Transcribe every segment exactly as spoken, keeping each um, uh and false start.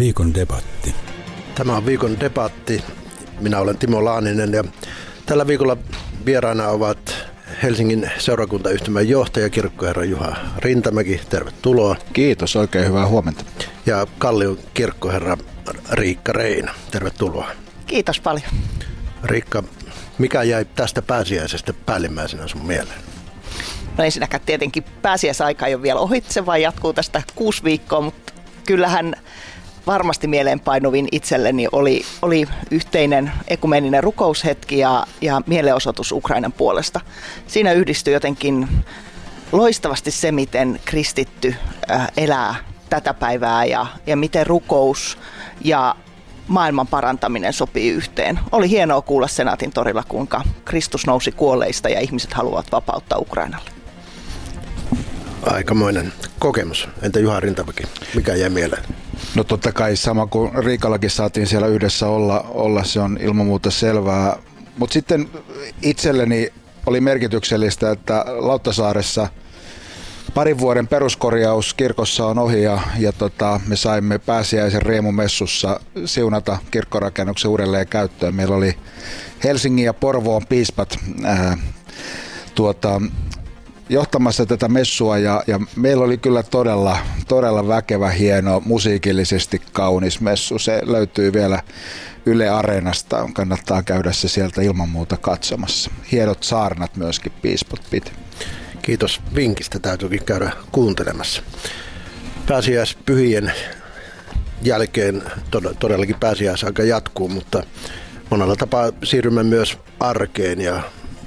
viikon debatti. Tämä on viikon debatti. Minä olen Timo Laaninen ja tällä viikolla vieraana ovat Helsingin seurakuntayhtymän johtaja kirkkoherra Juha Rintamäki. Tervetuloa. Kiitos, oikein hyvää huomenta. Ja Kallion kirkkoherra Riikka Reina. Tervetuloa. Kiitos paljon. Riikka, mikä jäi tästä pääsiäisestä päällimmäisenä sun mieleen? No ensinnäkään tietenkin pääsiäisaika ei ole vielä ohitse, vaan jatkuu tästä kuusi viikkoa, mutta kyllähän varmasti mieleenpainuvin itselleni oli, oli yhteinen ekumeeninen rukoushetki ja, ja mielenosoitus Ukrainan puolesta. Siinä yhdistyi jotenkin loistavasti se, miten kristitty äh, elää tätä päivää ja, ja miten rukous ja maailman parantaminen sopii yhteen. Oli hienoa kuulla Senaatin torilla, kuinka Kristus nousi kuolleista ja ihmiset haluavat vapauttaa Ukrainalle. Aikamoinen kokemus. Entä Juha Rintamäki, mikä jäi mieleen? No totta kai sama kuin Riikallakin saatiin siellä yhdessä olla, olla se on ilman muuta selvää. Mutta sitten itselleni oli merkityksellistä, että Lauttasaaressa parin vuoden peruskorjaus kirkossa on ohi ja, ja tota, me saimme pääsiäisen riemumessussa siunata kirkkorakennuksen uudelleen käyttöön. Meillä oli Helsingin ja Porvoon piispat ää, tuota, johtamassa tätä messua ja, ja meillä oli kyllä todella, todella väkevä, hieno, musiikillisesti kaunis messu. Se löytyy vielä Yle Areenasta, kannattaa käydä se sieltä ilman muuta katsomassa. Hienot saarnat myöskin piispot piti. Kiitos vinkistä, täytyykin käydä kuuntelemassa. Pääsiäispyhien jälkeen todellakin pääsiäisaika jatkuu, mutta monella tapaa siirrymme myös arkeen ja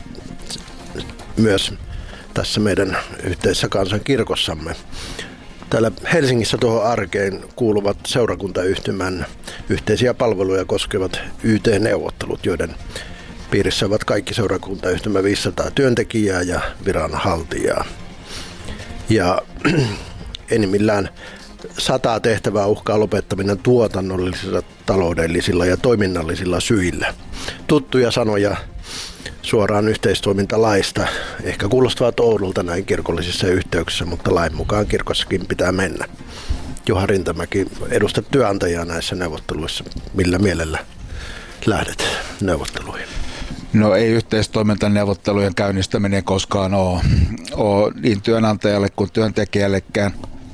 myös tässä meidän yhteisessä kansankirkossamme. Täällä Helsingissä tuohon arkeen kuuluvat seurakuntayhtymän yhteisiä palveluja koskevat Y T-neuvottelut, joiden piirissä ovat kaikki seurakuntayhtymän viisisataa työntekijää ja viranhaltijaa. Ja enimmillään sataa tehtävää uhkaa lopettaminen tuotannollisilla, taloudellisilla ja toiminnallisilla syillä. Tuttuja sanoja suoraan yhteistoimintalaista. Ehkä kuulostavat oudolta näin kirkollisissa yhteyksissä, mutta lain mukaan kirkossakin pitää mennä. Juha Rintamäki, edustat työnantajaa näissä neuvotteluissa. Millä mielellä lähdet neuvotteluihin? No ei yhteistoimintaneuvottelujen käynnistäminen koskaan ole, ole niin työnantajalle kuin työntekijällekään.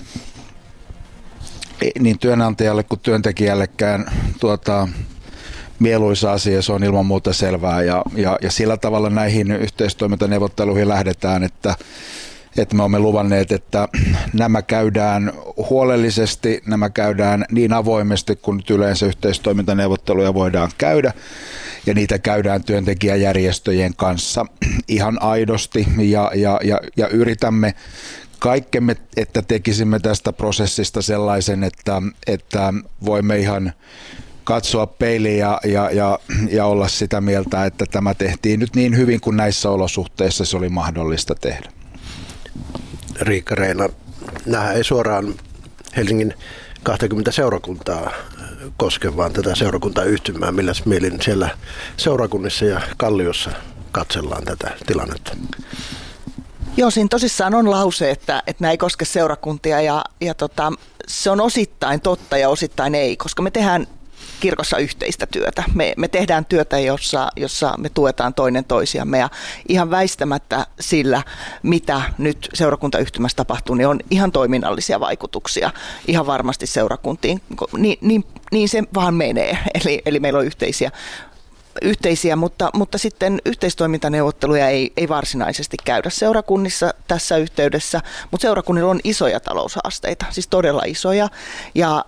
Niin työnantajalle kuin työntekijällekään tuota, mieluisa asia, se on ilman muuta selvää ja, ja, ja sillä tavalla näihin yhteistoimintaneuvotteluihin lähdetään, että, että me olemme luvanneet, että nämä käydään huolellisesti, nämä käydään niin avoimesti kuin nyt yleensä yhteistoimintaneuvotteluja voidaan käydä ja niitä käydään työntekijäjärjestöjen kanssa ihan aidosti ja, ja, ja, ja yritämme kaikkemme, että tekisimme tästä prosessista sellaisen, että, että voimme ihan katsoa peiliin ja, ja, ja, ja olla sitä mieltä, että tämä tehtiin nyt niin hyvin kuin näissä olosuhteissa se oli mahdollista tehdä. Riikka Reina, nämä ei suoraan Helsingin kaksikymmentä seurakuntaa koske, vaan tätä seurakuntayhtymää. Milläs mielin siellä seurakunnissa ja Kalliossa katsellaan tätä tilannetta? Joo, siinä tosissaan on lause, että, että nämä ei koske seurakuntia ja, ja tota, se on osittain totta ja osittain ei, koska me tehdään kirkossa yhteistä työtä. Me, me tehdään työtä, jossa, jossa me tuetaan toinen toisiamme ja ihan väistämättä sillä, mitä nyt seurakuntayhtymässä tapahtuu, niin on ihan toiminnallisia vaikutuksia ihan varmasti seurakuntiin. Niin, niin, niin se vaan menee, eli, eli meillä on yhteisiä yhteisiä, mutta, mutta sitten yhteistoimintaneuvotteluja ei, ei varsinaisesti käydä seurakunnissa tässä yhteydessä, mutta seurakunnilla on isoja taloushaasteita, siis todella isoja ja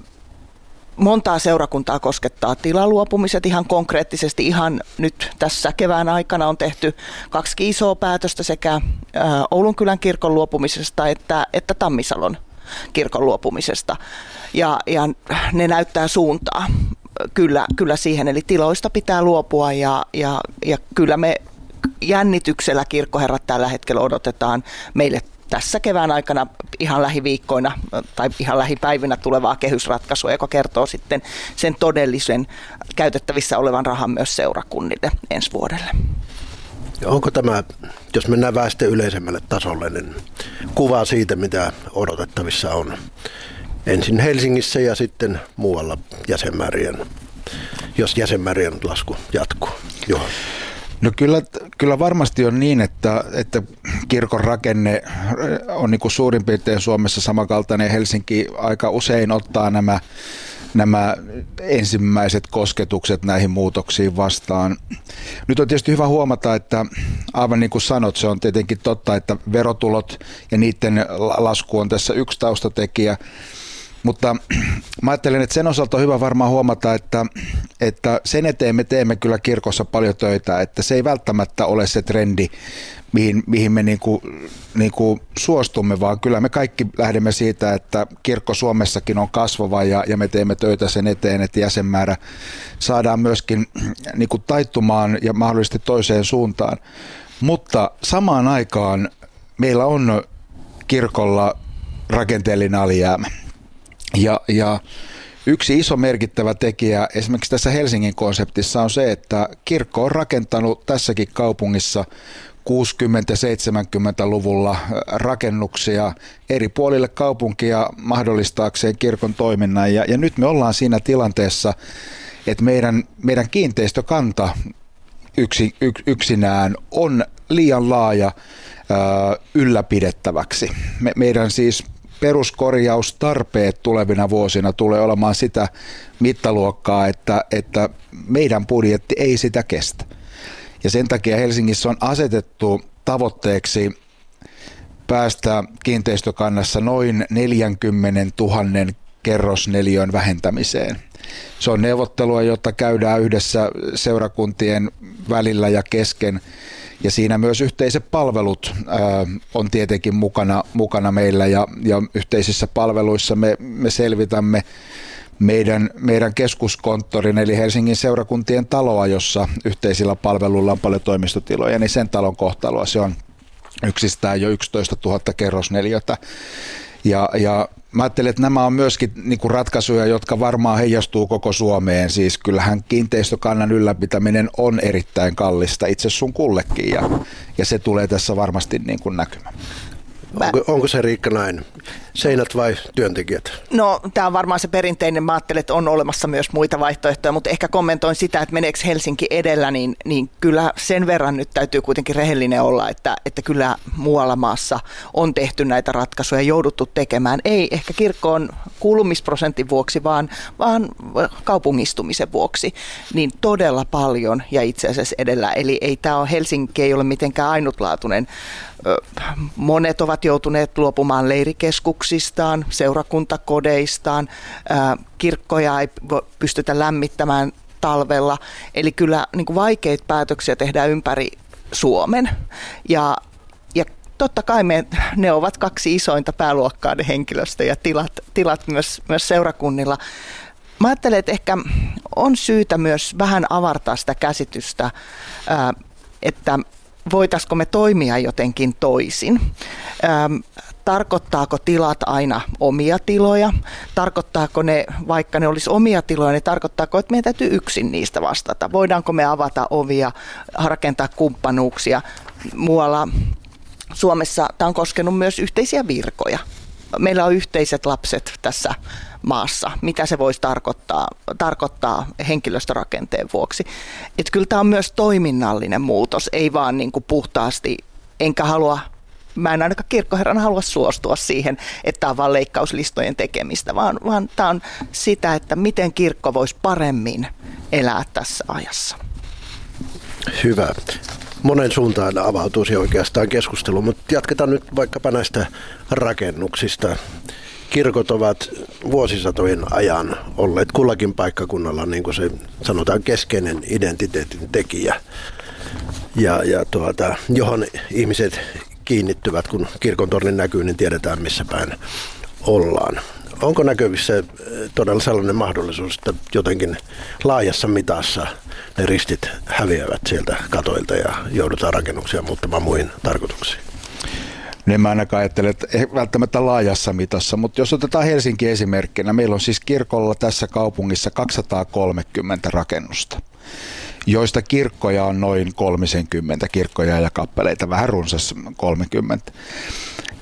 montaa seurakuntaa koskettaa tilaluopumiset ihan konkreettisesti. Ihan nyt tässä kevään aikana on tehty kaksi isoa päätöstä sekä Oulunkylän kirkon luopumisesta että, että Tammisalon kirkon luopumisesta. Ja, ja ne näyttää suuntaa kyllä, kyllä siihen, eli tiloista pitää luopua ja, ja, ja kyllä me jännityksellä kirkkoherrat tällä hetkellä odotetaan meille tässä kevään aikana ihan lähiviikkoina tai ihan lähipäivinä tulevaa kehysratkaisua, joka kertoo sitten sen todellisen käytettävissä olevan rahan myös seurakunnille ensi vuodelle. Ja onko tämä, jos mennään väestön yleisemmälle tasolle, niin kuva siitä, mitä odotettavissa on? ensin Helsingissä ja sitten muualla jäsenmäärien, jos jäsenmäärien lasku jatkuu. Juha. No kyllä, kyllä varmasti on niin, että, että kirkon rakenne on niin kuin suurin piirtein Suomessa samankaltainen. Helsinki aika usein ottaa nämä, nämä ensimmäiset kosketukset näihin muutoksiin vastaan. Nyt on tietysti hyvä huomata, että aivan niin kuin sanot, se on tietenkin totta, että verotulot ja niiden lasku on tässä yksi taustatekijä. Mutta mä ajattelen, että sen osalta on hyvä varmaan huomata, että, että sen eteen me teemme kyllä kirkossa paljon töitä, että se ei välttämättä ole se trendi, mihin, mihin me niinku, niinku suostumme, vaan kyllä me kaikki lähdemme siitä, että kirkko Suomessakin on kasvava ja, ja me teemme töitä sen eteen, että jäsenmäärä saadaan myöskin niinku taittumaan ja mahdollisesti toiseen suuntaan. Mutta samaan aikaan meillä on kirkolla rakenteellinen alijäämä. Ja, ja yksi iso merkittävä tekijä esimerkiksi tässä Helsingin konseptissa on se, että kirkko on rakentanut tässäkin kaupungissa kuusikymmentä-seitsemänkymmentäluvulla rakennuksia eri puolille kaupunkia mahdollistaakseen kirkon toiminnan. Ja, ja nyt me ollaan siinä tilanteessa, että meidän, meidän kiinteistökanta yksi, yks, yksinään on liian laaja ää, ylläpidettäväksi. Me, meidän siis peruskorjaustarpeet tulevina vuosina tulee olemaan sitä mittaluokkaa, että, että meidän budjetti ei sitä kestä. Ja sen takia Helsingissä on asetettu tavoitteeksi päästä kiinteistökannassa noin neljäkymmentätuhatta kerrosneliön vähentämiseen. Se on neuvottelua, jota käydään yhdessä seurakuntien välillä ja kesken. Ja siinä myös yhteiset palvelut ää, on tietenkin mukana, mukana meillä ja, ja yhteisissä palveluissa me, me selvitämme meidän, meidän keskuskonttorin eli Helsingin seurakuntien taloa, jossa yhteisillä palveluilla on paljon toimistotiloja, niin sen talon kohtaloa se on yksistään jo yksitoistatuhatta kerrosneliötä. Ja, ja mä ajattelen, että nämä on myöskin niin kuin ratkaisuja, jotka varmaan heijastuu koko Suomeen. Siis kyllähän kiinteistökannan ylläpitäminen on erittäin kallista itse sun kullekin ja, ja se tulee tässä varmasti niin kuin näkymään. Onko, onko se Riikka näin? Seinät vai työntekijät? No tämä on varmaan se perinteinen. Mä ajattelen, että on olemassa myös muita vaihtoehtoja, mutta ehkä kommentoin sitä, että meneekö Helsinki edellä, niin, niin kyllä sen verran nyt täytyy kuitenkin rehellinen olla, että, että kyllä muualla maassa on tehty näitä ratkaisuja, jouduttu tekemään. Ei ehkä kirkkoon kuulumisprosentin vuoksi, vaan, vaan kaupungistumisen vuoksi, niin todella paljon ja itse asiassa edellä. Eli ei tämä ole, Helsinki ei ole mitenkään ainutlaatuinen. Monet ovat joutuneet luopumaan leirikeskuksistaan, seurakuntakodeistaan, kirkkoja ei pystytä lämmittämään talvella. Eli kyllä niin kuin vaikeita päätöksiä tehdään ympäri Suomen. Ja, ja totta kai me, ne ovat kaksi isointa pääluokkaa, ne henkilöstö ja tilat, tilat myös, myös seurakunnilla. Mä ajattelen, että ehkä on syytä myös vähän avartaa sitä käsitystä, että voitaisiko me toimia jotenkin toisin? Ähm, tarkoittaako tilat aina omia tiloja? Tarkoittaako ne, vaikka ne olisi omia tiloja, niin tarkoittaako, että meidän täytyy yksin niistä vastata? Voidaanko me avata ovia, rakentaa kumppanuuksia? Muualla Suomessa tämä on koskenut myös yhteisiä virkoja. Meillä on yhteiset lapset tässä maassa. Mitä se voisi tarkoittaa, tarkoittaa henkilöstörakenteen vuoksi? Että kyllä tämä on myös toiminnallinen muutos, ei vaan niin kuin puhtaasti, enkä halua, mä en ainakaan kirkkoherrana halua suostua siihen, että tämä on vaan leikkauslistojen tekemistä, vaan, vaan tämä on sitä, että miten kirkko voisi paremmin elää tässä ajassa. Hyvä. Monen suuntaan avautuisi oikeastaan keskustelu, mutta jatketaan nyt vaikkapa näistä rakennuksista. Kirkot ovat vuosisatojen ajan olleet kullakin paikkakunnalla, niin kuin se sanotaan, keskeinen identiteetin tekijä, ja, ja tuota, johon ihmiset kiinnittyvät, kun kirkontornin näkyy, niin tiedetään missä päin ollaan. Onko näkyvissä todella sellainen mahdollisuus, että jotenkin laajassa mitassa ne ristit häviävät sieltä katoilta ja joudutaan rakennuksia muuttamaan muihin tarkoituksiin? Niin mä ainakaan ajattelen, että ei välttämättä laajassa mitassa, mutta jos otetaan Helsinki esimerkkinä, meillä on siis kirkolla tässä kaupungissa kaksisataakolmekymmentä rakennusta, joista kirkkoja on noin kolmekymmentä, kirkkoja ja kappaleita, vähän runsas kolmekymmentä.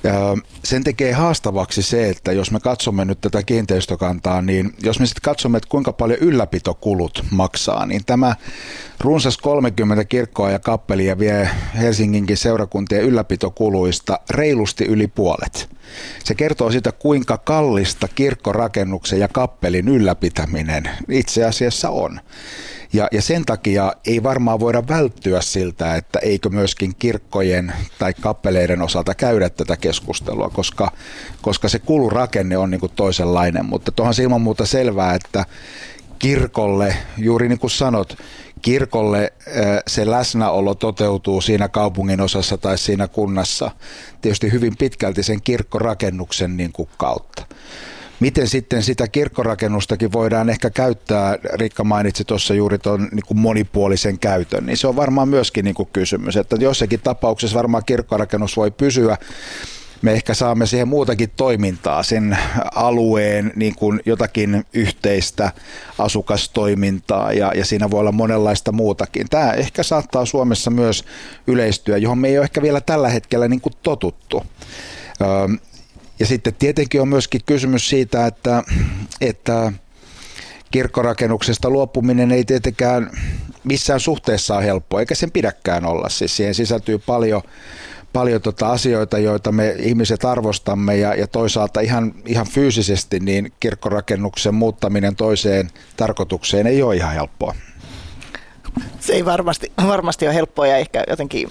Sen tekee haastavaksi se, että jos me katsomme nyt tätä kiinteistökantaa, niin jos me sitten katsomme, että kuinka paljon ylläpitokulut maksaa, niin tämä runsas kolmekymmentä kirkkoa ja kappelia vie Helsinginkin seurakuntien ylläpitokuluista reilusti yli puolet. Se kertoo siitä, kuinka kallista kirkkorakennuksen ja kappelin ylläpitäminen itse asiassa on. Ja, ja sen takia ei varmaan voida välttyä siltä, että eikö myöskin kirkkojen tai kappeleiden osalta käydä tätä keskustelua, koska, koska se kulurakenne on niin kuin toisenlainen. Mutta tuohon se ilman muuta selvää, että kirkolle, juuri niin kuin sanot, kirkolle se läsnäolo toteutuu siinä kaupungin osassa tai siinä kunnassa tietysti hyvin pitkälti sen kirkkorakennuksen niin kuin kautta. Miten sitten sitä kirkkorakennustakin voidaan ehkä käyttää, Riikka mainitsi tuossa juuri tuon niin kuin monipuolisen käytön, niin se on varmaan myöskin niin kuin kysymys, että jossakin tapauksessa varmaan kirkkorakennus voi pysyä. Me ehkä saamme siihen muutakin toimintaa, sen alueen niin kuin jotakin yhteistä asukastoimintaa ja, ja siinä voi olla monenlaista muutakin. Tämä ehkä saattaa Suomessa myös yleistyä, johon me ei ole ehkä vielä tällä hetkellä niin kuin totuttu. Ja sitten tietenkin on myöskin kysymys siitä, että, että kirkkorakennuksesta luopuminen ei tietenkään missään suhteessa ole helppoa, eikä sen pidäkään olla. Siis siihen sisältyy paljon, paljon tota asioita, joita me ihmiset arvostamme ja, ja toisaalta ihan, ihan fyysisesti niin kirkkorakennuksen muuttaminen toiseen tarkoitukseen ei ole ihan helppoa. Se ei varmasti, varmasti ole helppoa ja ehkä jotenkin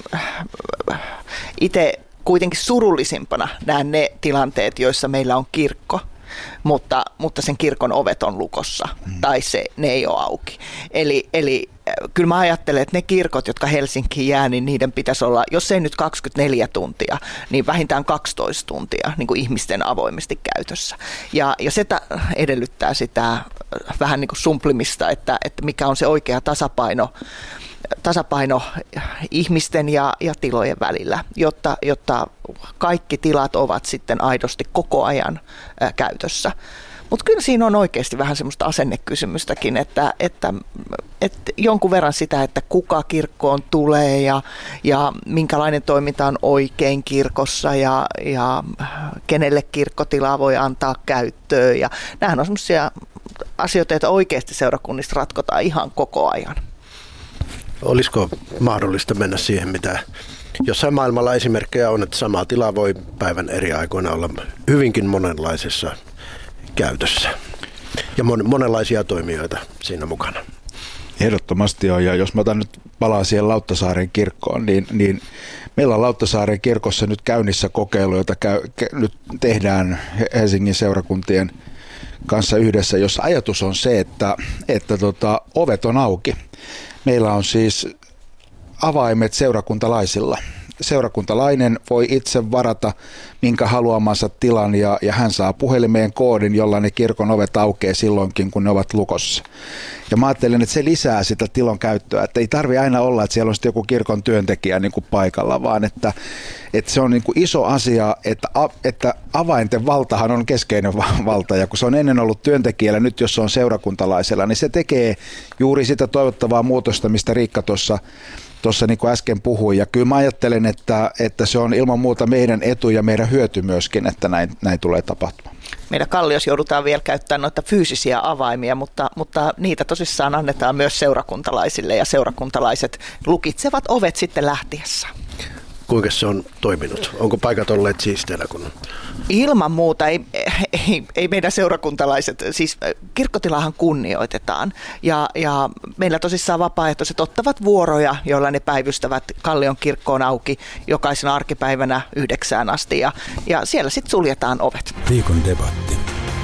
itse kuitenkin surullisimpana näen ne tilanteet, joissa meillä on kirkko, mutta, mutta sen kirkon ovet on lukossa hmm. tai se, ne ei ole auki. Eli, eli kyllä mä ajattelen, että ne kirkot, jotka Helsinkiin jää, niin niiden pitäisi olla, jos ei nyt kaksikymmentäneljä tuntia, niin vähintään kaksitoista tuntia niin kuin ihmisten avoimesti käytössä. Ja, ja se edellyttää sitä vähän niin kuin sumplimista, että, että mikä on se oikea tasapaino, tasapaino ihmisten ja, ja tilojen välillä, jotta, jotta kaikki tilat ovat sitten aidosti koko ajan ää, käytössä. Mutta kyllä siinä on oikeasti vähän semmoista asennekysymystäkin, että, että, että jonkun verran sitä, että kuka kirkkoon tulee ja, ja minkälainen toiminta on oikein kirkossa ja, ja kenelle kirkkotilaa voi antaa käyttöön. Ja nämähän on semmoisia asioita, joita oikeasti seurakunnista ratkotaan ihan koko ajan. Olisiko mahdollista mennä siihen, mitä jossain maailmalla esimerkkejä on, että sama tila voi päivän eri aikoina olla hyvinkin monenlaisessa käytössä ja mon- monenlaisia toimijoita siinä mukana. Ehdottomasti on, ja jos mä otan nyt palaa siihen Lauttasaaren kirkkoon, niin, niin meillä on Lauttasaaren kirkossa nyt käynnissä kokeilu, jota käy, ke, nyt tehdään Helsingin seurakuntien kanssa yhdessä, jossa ajatus on se, että, että tota, ovet on auki. Meillä on siis avaimet seurakuntalaisilla. Seurakuntalainen voi itse varata minkä haluamansa tilan ja, ja hän saa puhelimeen koodin, jolla ne kirkon ovet aukeaa silloinkin, kun ne ovat lukossa. Ja mä ajattelen, että se lisää sitä tilon käyttöä, että ei tarvitse aina olla, että siellä on sitten joku kirkon työntekijä niin kuin paikalla, vaan että, että se on niin kuin iso asia, että, että avainten valtahan on keskeinen valta, ja kun se on ennen ollut työntekijällä, nyt jos se on seurakuntalaisella, niin se tekee juuri sitä toivottavaa muutosta, mistä Riikka tuossa Tuossa niin kuin äsken puhui, ja kyllä mä ajattelen, että, että se on ilman muuta meidän etu ja meidän hyöty myöskin, että näin, näin tulee tapahtumaan. Meidän Kalliossa joudutaan vielä käyttämään noita fyysisiä avaimia, mutta, mutta niitä tosissaan annetaan myös seurakuntalaisille, ja seurakuntalaiset lukitsevat ovet sitten lähtiessä. Kuinka se on toiminut? Onko paikat olleet siisteinä? Kun... Ilman muuta ei, ei, ei meidän seurakuntalaiset, siis kirkkotilahan kunnioitetaan ja, ja meillä tosissaan vapaaehtoiset ottavat vuoroja, joilla ne päivystävät Kallion kirkkoon auki jokaisena arkipäivänä yhdeksään asti ja, ja siellä sitten suljetaan ovet. Viikon debatti.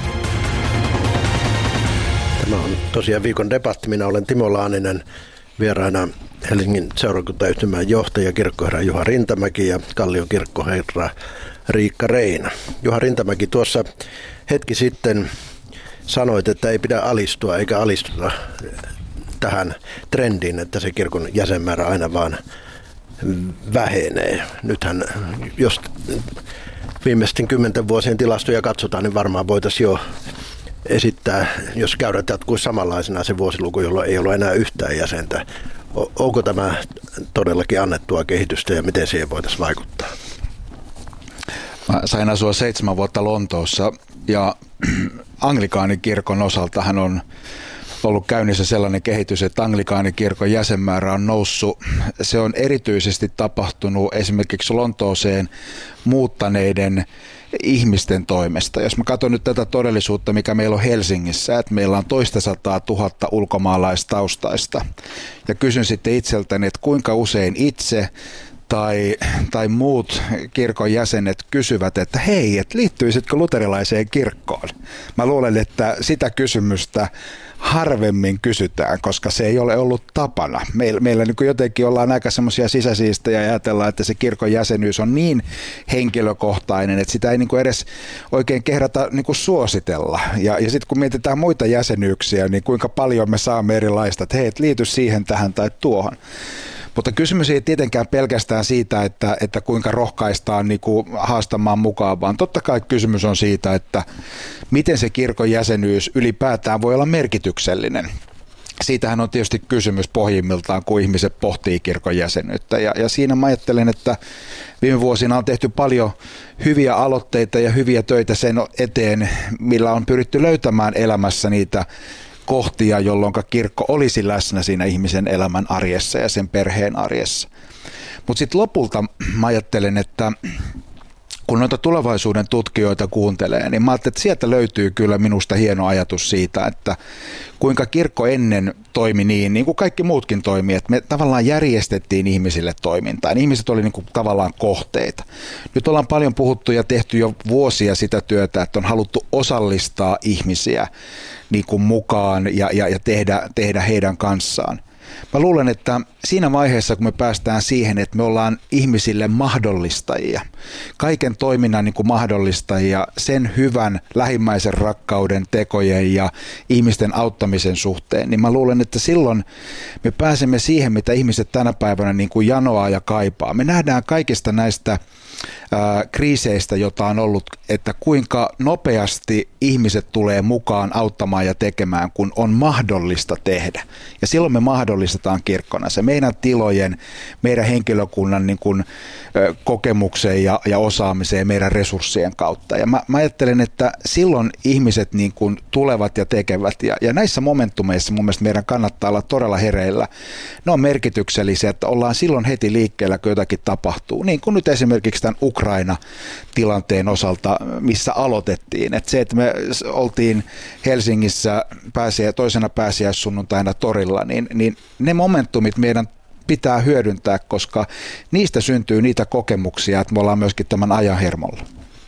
Tämä on tosiaan viikon debatti. Minä olen Timo Laaninen, vieraana Helsingin seurakuntayhtymän johtaja kirkkoherra Juha Rintamäki ja Kallion kirkkoherra Riikka Reina. Juha Rintamäki, tuossa hetki sitten sanoit, että ei pidä alistua eikä alistuta tähän trendiin, että se kirkon jäsenmäärä aina vaan vähenee. Nythän, jos viimeisten kymmenten vuosien tilastoja katsotaan, niin varmaan voitaisiin jo esittää, jos käydään jatkuisi samanlaisena se vuosiluku, jolloin ei ole enää yhtään jäsentä. Onko tämä todellakin annettua kehitystä ja miten siihen voitaisiin vaikuttaa? Mä sain asua seitsemän vuotta Lontoossa ja anglikaanikirkon osalta hän on ollut käynnissä sellainen kehitys, että anglikaanikirkon jäsenmäärä on noussut. Se on erityisesti tapahtunut esimerkiksi Lontooseen muuttaneiden ihmisten toimesta. Jos mä katson nyt tätä todellisuutta, mikä meillä on Helsingissä, että meillä on toista sataa tuhatta ulkomaalaistaustaista ja kysyn sitten itseltäni, että kuinka usein itse tai, tai muut kirkon jäsenet kysyvät, että hei, et liittyisitkö luterilaiseen kirkkoon? Mä luulen, että sitä kysymystä harvemmin kysytään, koska se ei ole ollut tapana. Meillä, meillä niin jotenkin ollaan aika semmoisia sisäsiistejä ja ajatellaan, että se kirkon jäsenyys on niin henkilökohtainen, että sitä ei niin kuin edes oikein kehdata niin kuin suositella. Ja, ja sitten kun mietitään muita jäsenyyksiä, niin kuinka paljon me saamme erilaista, että hei, et liity siihen, tähän tai tuohon. Mutta kysymys ei tietenkään pelkästään siitä, että, että kuinka rohkaistaan niin kuin haastamaan mukaan, vaan totta kai kysymys on siitä, että miten se kirkon jäsenyys ylipäätään voi olla merkityksellinen. Siitähän on tietysti kysymys pohjimmiltaan, kun ihmiset pohtii kirkon jäsenyyttä. Ja, ja siinä mä ajattelen, että viime vuosina on tehty paljon hyviä aloitteita ja hyviä töitä sen eteen, millä on pyritty löytämään elämässä niitä kohtia, jolloin kirkko olisi läsnä siinä ihmisen elämän arjessa ja sen perheen arjessa. Mutta sitten lopulta mä ajattelen, että kun noita tulevaisuuden tutkijoita kuuntelee, niin mä ajattelen, että sieltä löytyy kyllä minusta hieno ajatus siitä, että kuinka kirkko ennen toimi niin, niin kuin kaikki muutkin toimii, että me tavallaan järjestettiin ihmisille toimintaa. Ihmiset oli niin kuin tavallaan kohteita. Nyt ollaan paljon puhuttu ja tehty jo vuosia sitä työtä, että on haluttu osallistaa ihmisiä niin kuin mukaan ja, ja, ja tehdä, tehdä heidän kanssaan. Mä luulen, että siinä vaiheessa, kun me päästään siihen, että me ollaan ihmisille mahdollistajia, kaiken toiminnan niin kuin mahdollistajia, sen hyvän lähimmäisen rakkauden tekojen ja ihmisten auttamisen suhteen, niin mä luulen, että silloin me pääsemme siihen, mitä ihmiset tänä päivänä niin kuin janoaa ja kaipaa. Me nähdään kaikista näistä ää, kriiseistä, jota on ollut, että kuinka nopeasti ihmiset tulee mukaan auttamaan ja tekemään, kun on mahdollista tehdä. Ja silloin me mahdollistetaan kirkkona se meidän tilojen, meidän henkilökunnan niin kuin, ö, kokemuksen ja, ja osaamiseen meidän resurssien kautta. Ja mä, mä ajattelen, että silloin ihmiset niin kuin tulevat ja tekevät. Ja, ja näissä momentumeissa mun mielestä meidän kannattaa olla todella hereillä. Ne on merkityksellisiä, että ollaan silloin heti liikkeellä, kun jotakin tapahtuu. Niin kuin nyt esimerkiksi tämän Ukraina-tilanteen osalta, missä aloitettiin. Että se, että me oltiin Helsingissä pääsiä, toisena pääsiäissunnuntaina torilla, niin, niin ne momentumit meidän pitää hyödyntää, koska niistä syntyy niitä kokemuksia, että me ollaan myöskin tämän ajan hermolla.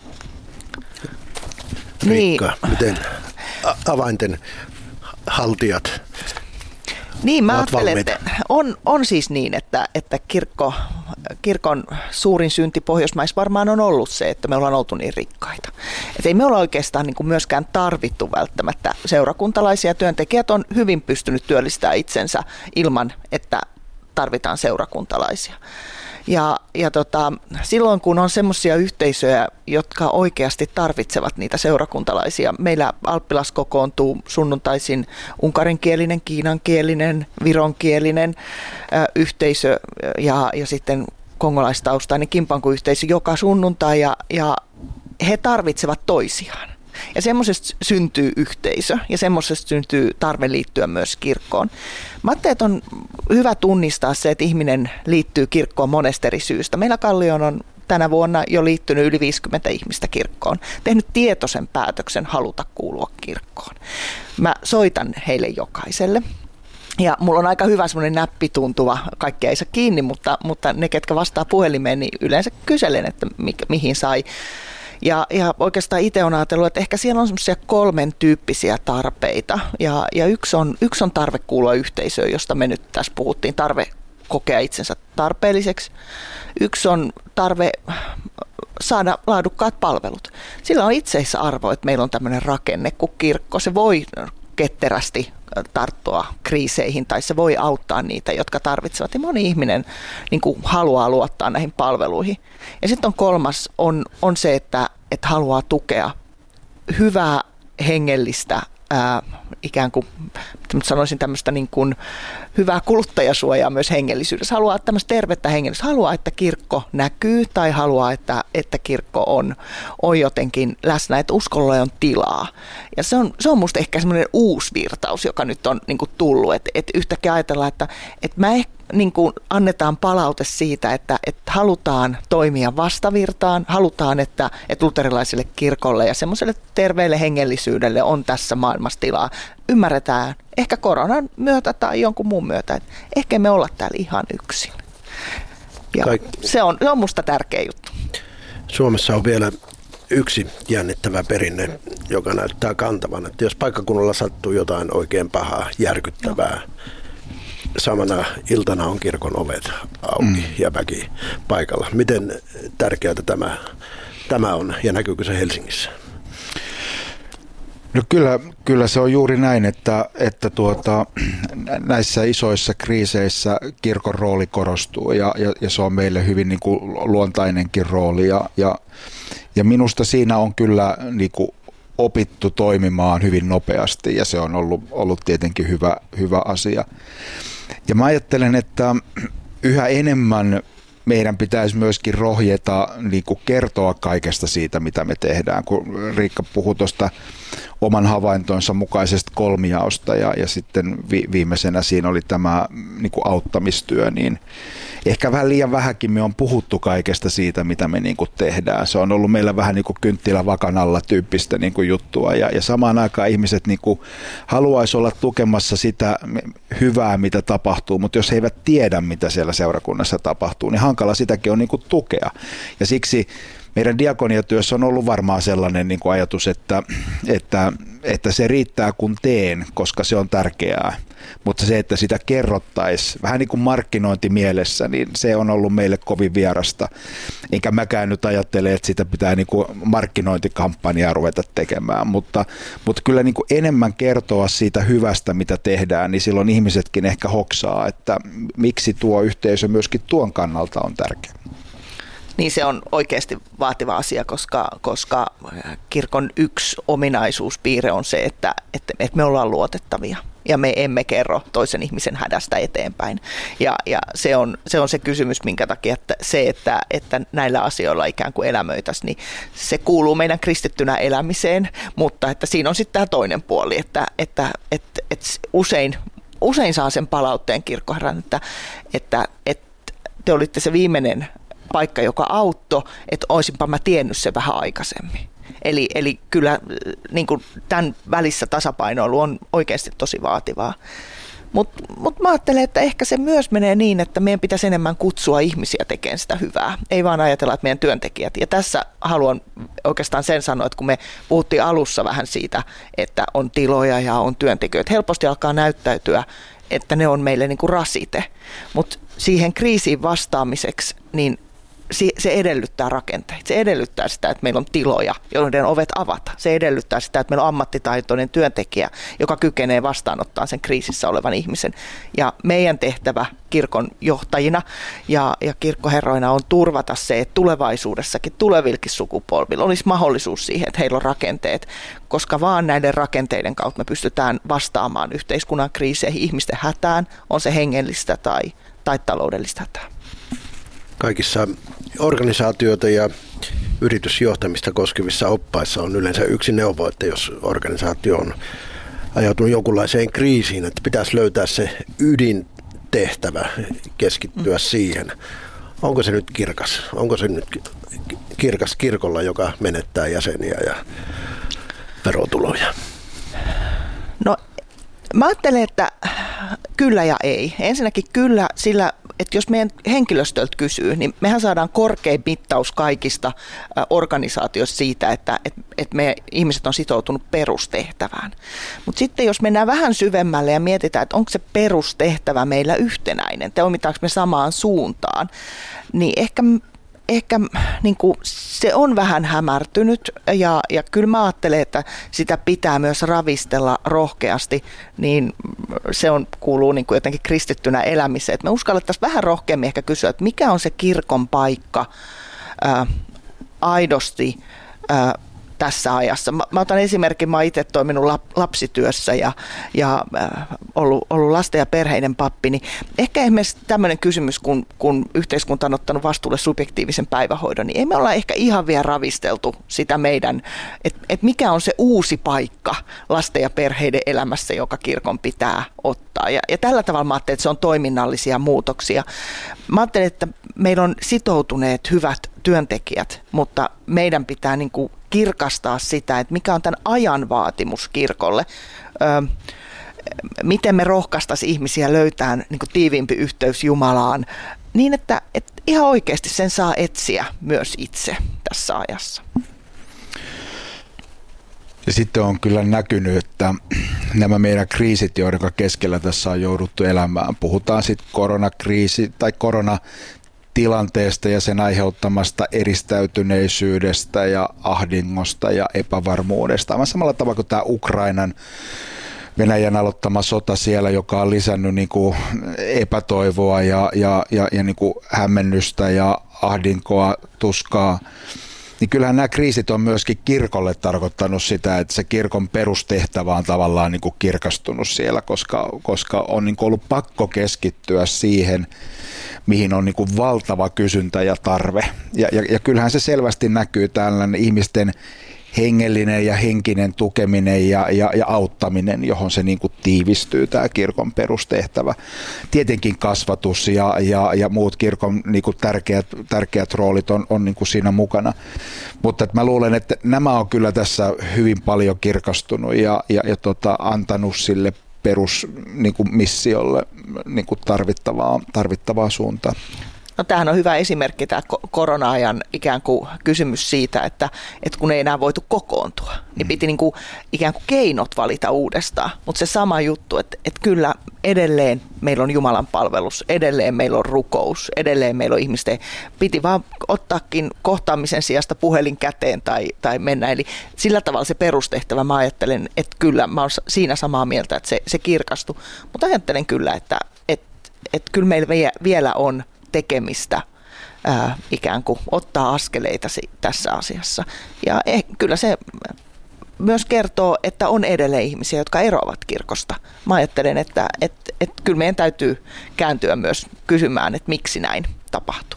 Riikka, niin. Miten avainten haltijat? Niin, mä ajattelen, että on, on siis niin, että, että kirkko, kirkon suurin synti Pohjoismaissa varmaan on ollut se, että me ollaan oltu niin rikkaita. Että ei me olla oikeastaan niin kuin myöskään tarvittu välttämättä seurakuntalaisia. Työntekijät on hyvin pystynyt työllistämään itsensä ilman, että tarvitaan seurakuntalaisia. Ja, ja tota, silloin kun on semmoisia yhteisöjä, jotka oikeasti tarvitsevat niitä seurakuntalaisia, meillä Alppilas kokoontuu sunnuntaisin unkarinkielinen, kiinankielinen, vironkielinen äh, yhteisö ja, ja sitten kongolaistaustainen kimpanku-yhteisö joka sunnuntai ja, ja he tarvitsevat toisiaan. Ja semmoisesta syntyy yhteisö ja semmoisesta syntyy tarve liittyä myös kirkkoon. Mä ajattelin, että on hyvä tunnistaa se, että ihminen liittyy kirkkoon monesta eri syystä. Meillä Kallioon on tänä vuonna jo liittynyt yli viisikymmentä ihmistä kirkkoon, tehnyt tietoisen päätöksen haluta kuulua kirkkoon. Mä soitan heille jokaiselle. Ja mulla on aika hyvä semmoinen näppituntuva, kaikkea ei saa kiinni, mutta, mutta ne, ketkä vastaa puhelimeen, niin yleensä kyselen, että mi, mihin sai. Ja, ja oikeastaan itse olen ajatellut, että ehkä siellä on semmoisia kolmen tyyppisiä tarpeita. Ja, ja yksi, on, yksi on tarve kuulua yhteisöön, josta me nyt tässä puhuttiin, tarve kokea itsensä tarpeelliseksi. Yksi on tarve saada laadukkaat palvelut. Sillä on itseisarvo, että meillä on tämmöinen rakenne kuin kirkko. Se voi ketterästi tarttua kriiseihin tai se voi auttaa niitä, jotka tarvitsevat. Ja moni ihminen niin kuin haluaa luottaa näihin palveluihin. Ja sitten on kolmas, on, on se, että, että haluaa tukea hyvää hengellistä ää, ikään kuin, sanoisin tämmöistä niin kuin hyvää kuluttajasuojaa myös hengellisyydessä. Haluaa tämmöistä tervettä hengellisyyttä. Haluaa, että kirkko näkyy tai haluaa, että, että kirkko on, on jotenkin läsnä, että uskolle on tilaa. Ja se on, se on musta ehkä semmoinen uusi virtaus, joka nyt on niin kuin tullut. Että, että yhtäkkiä ajatellaan, että, että mä ehkä niin kuin annetaan palaute siitä, että, että halutaan toimia vastavirtaan, halutaan, että, että luterilaiselle kirkolle ja semmoiselle terveelle hengellisyydelle on tässä maailmassa tilaa. Ymmärretään ehkä koronan myötä tai jonkun muun myötä, että ehkä me olla täällä ihan yksin. Ja se on, se on musta tärkeä juttu. Suomessa on vielä yksi jännittävä perinne, joka näyttää kantavan, että jos paikkakunnalla sattuu jotain oikein pahaa, järkyttävää, no. Samana iltana on kirkon ovet auki mm. ja väki paikalla. Miten tärkeää tämä, tämä on ja näkyykö se Helsingissä? No kyllä, kyllä se on juuri näin, että, että tuota, näissä isoissa kriiseissä kirkon rooli korostuu ja, ja, ja se on meille hyvin niin kuin luontainenkin rooli ja, ja, ja minusta siinä on kyllä niin kuin opittu toimimaan hyvin nopeasti ja se on ollut, ollut tietenkin hyvä, hyvä asia. Ja mä ajattelen, että yhä enemmän meidän pitäisi myöskin rohjeta niin kuin kertoa kaikesta siitä, mitä me tehdään. Kun Riikka puhui tuosta oman havaintonsa mukaisesta kolmijaosta ja, ja sitten vi, viimeisenä siinä oli tämä niin kuin auttamistyö, niin ehkä vähän liian vähänkin me on puhuttu kaikesta siitä, mitä me niin kuin tehdään. Se on ollut meillä vähän niin kuin kynttilä vakan alla tyyppistä niin kuin juttua ja, ja samaan aikaan ihmiset niin kuin haluaisi olla tukemassa sitä hyvää, mitä tapahtuu, mutta jos he eivät tiedä, mitä siellä seurakunnassa tapahtuu, niin hankala sitäkin on niin kuin tukea. Ja siksi meidän diakoniatyössä on ollut varmaan sellainen niin kuin ajatus, että, että, että se riittää kun teen, koska se on tärkeää. Mutta se, että sitä kerrottaisiin vähän niin kuin markkinointimielessä, niin se on ollut meille kovin vierasta. Enkä mäkään nyt ajattele, että sitä pitää niin kuin markkinointikampanjaa ruveta tekemään. Mutta, mutta kyllä niin kuin enemmän kertoa siitä hyvästä, mitä tehdään, niin silloin ihmisetkin ehkä hoksaa, että miksi tuo yhteisö myöskin tuon kannalta on tärkeä. Niin se on oikeasti vaativa asia, koska, koska kirkon yksi ominaisuuspiirre on se, että, että, että me ollaan luotettavia ja me emme kerro toisen ihmisen hädästä eteenpäin. Ja, ja se, on, se on se kysymys, minkä takia että se, että, että näillä asioilla ikään kuin elämöitäisiin, niin se kuuluu meidän kristittynä elämiseen, mutta että siinä on sitten tämä toinen puoli, että, että, että, että usein, usein saa sen palautteen kirkkoherran, että, että, että te olitte se viimeinen paikka, joka auttoi, että olisinpa mä tiennyt sen vähän aikaisemmin. Eli, eli kyllä niin kuin tämän välissä tasapainoilu on oikeasti tosi vaativaa. Mutta mut mä ajattelen, että ehkä se myös menee niin, että meidän pitäisi enemmän kutsua ihmisiä tekemään sitä hyvää. Ei vaan ajatella, että meidän työntekijät. Ja tässä haluan oikeastaan sen sanoa, että kun me puhuttiin alussa vähän siitä, että on tiloja ja on työntekijöitä, helposti alkaa näyttäytyä, että ne on meille niin kuin rasite. Mutta siihen kriisiin vastaamiseksi, niin se edellyttää rakenteita. Se edellyttää sitä, että meillä on tiloja, joiden ovet avata. Se edellyttää sitä, että meillä on ammattitaitoinen työntekijä, joka kykenee vastaanottaa sen kriisissä olevan ihmisen. Ja meidän tehtävä kirkon johtajina ja, ja kirkkoherroina on turvata se, että tulevaisuudessakin tulevillekin sukupolvilla olisi mahdollisuus siihen, että heillä on rakenteet, koska vaan näiden rakenteiden kautta me pystytään vastaamaan yhteiskunnan kriiseihin, ihmisten hätään, on se hengellistä tai, tai taloudellista hätää. Kaikissa organisaatioita ja yritysjohtamista koskevissa oppaissa on yleensä yksi neuvo, että jos organisaatio on ajautunut jonkunlaiseen kriisiin, että pitäisi löytää se ydintehtävä, keskittyä mm. siihen. Onko se nyt kirkas? Onko se nyt kirkas kirkolla, joka menettää jäseniä ja verotuloja? No, mä ajattelen, että kyllä ja ei. Ensinnäkin kyllä sillä, että jos meidän henkilöstöltä kysyy, niin mehän saadaan korkein mittaus kaikista organisaatioista siitä, että, että, että me ihmiset on sitoutunut perustehtävään. Mutta sitten jos mennään vähän syvemmälle ja mietitään, että onko se perustehtävä meillä yhtenäinen, toimitaanko me samaan suuntaan, niin ehkä Ehkä niin kuin, se on vähän hämärtynyt ja, ja kyllä mä ajattelen, että sitä pitää myös ravistella rohkeasti, niin se on, kuuluu niin kuin jotenkin kristittynä elämiseen. Että me uskallettaisiin vähän rohkeammin ehkä kysyä, että mikä on se kirkon paikka ää, aidosti ää, tässä ajassa. Mä, mä otan esimerkin, mä oon itse toiminut lap, lapsityössä ja, ja äh, ollut, ollut lasten ja perheiden pappi, niin ehkä esimerkiksi tämmöinen kysymys, kun, kun yhteiskunta on ottanut vastuulle subjektiivisen päivähoidon, niin ei me olla ehkä ihan vielä ravisteltu sitä meidän, että et mikä on se uusi paikka lasten ja perheiden elämässä, joka kirkon pitää ottaa. Ja, ja tällä tavalla mä ajattelen, että se on toiminnallisia muutoksia. Mä ajattelen, että meillä on sitoutuneet hyvät työntekijät, mutta meidän pitää niin kuin kirkastaa sitä, että mikä on tämän ajan vaatimus kirkolle. Öö, miten me rohkaistaisiin ihmisiä löytämään niin kuin tiiviimpi yhteys Jumalaan, niin että, että ihan oikeasti sen saa etsiä myös itse tässä ajassa. Ja sitten on kyllä näkynyt, että nämä meidän kriisit, joiden keskellä tässä on jouduttu elämään, puhutaan sitten koronakriisi tai koronatilanteesta ja sen aiheuttamasta eristäytyneisyydestä ja ahdingosta ja epävarmuudesta. Aivan samalla tavalla kuin tämä Ukrainan Venäjän aloittama sota siellä, joka on lisännyt niin kuin epätoivoa ja, ja, ja, ja niin kuin hämmennystä ja ahdinkoa, tuskaa. Niin kyllähän nämä kriisit on myöskin kirkolle tarkoittanut sitä, että se kirkon perustehtävä on tavallaan niin kuin kirkastunut siellä, koska, koska on niin kuin ollut pakko keskittyä siihen, mihin on niin kuin valtava kysyntä ja tarve. Ja, ja, ja kyllähän se selvästi näkyy tällainen ihmisten hengellinen ja henkinen tukeminen ja, ja, ja auttaminen, johon se niin kuin tiivistyy tämä kirkon perustehtävä. Tietenkin kasvatus ja, ja, ja muut kirkon niin kuin tärkeät, tärkeät roolit on, on niin kuin siinä mukana. Mutta mä luulen, että nämä on kyllä tässä hyvin paljon kirkastunut ja, ja, ja tota, antanut sille perusmissiolle niin kuin tarvittavaa, tarvittavaa suuntaa. No, tämähän on hyvä esimerkki, tämä korona-ajan ikään kuin kysymys siitä, että, että kun ei enää voitu kokoontua, niin piti niin kuin ikään kuin keinot valita uudestaan. Mutta se sama juttu, että, että kyllä edelleen meillä on Jumalan palvelus, edelleen meillä on rukous, edelleen meillä on ihmisten, piti vaan ottaakin kohtaamisen sijasta puhelin käteen tai, tai mennä. Eli sillä tavalla se perustehtävä, mä ajattelen, että kyllä mä olen siinä samaa mieltä, että se, se kirkastui. Mutta ajattelen kyllä, että, että, että kyllä meillä vielä on tekemistä, ää, ikään kuin ottaa askeleita tässä asiassa. Ja eh, kyllä se myös kertoo, että on edelleen ihmisiä, jotka eroavat kirkosta. Mä ajattelen, että et, et kyllä meidän täytyy kääntyä myös kysymään, että miksi näin tapahtuu.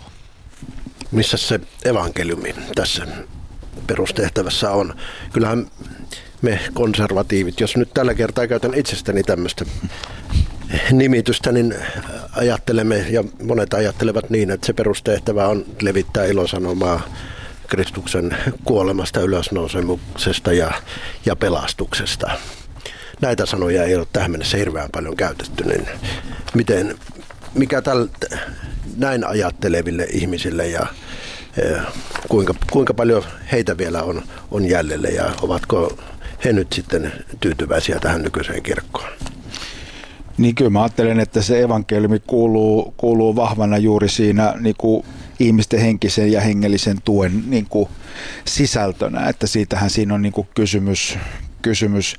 Missä se evankeliumi tässä perustehtävässä on? Kyllähän me konservatiivit, jos nyt tällä kertaa käytän itsestäni tämmöistä nimitystä, niin ajattelemme ja monet ajattelevat niin, että se perustehtävä on levittää ilosanomaa Kristuksen kuolemasta, ylösnousemuksesta ja, ja pelastuksesta. Näitä sanoja ei ole tähän mennessä hirveän paljon käytetty, niin miten, mikä täl, näin ajatteleville ihmisille ja ja kuinka, kuinka paljon heitä vielä on, on jäljellä ja ovatko he nyt sitten tyytyväisiä tähän nykyiseen kirkkoon? Niin kyllä mä ajattelen, että se evankeliumi kuuluu, kuuluu vahvana juuri siinä niin kuin ihmisten henkisen ja hengellisen tuen niin kuin sisältönä, että siitähän siinä on niin kuin kysymys. kysymys.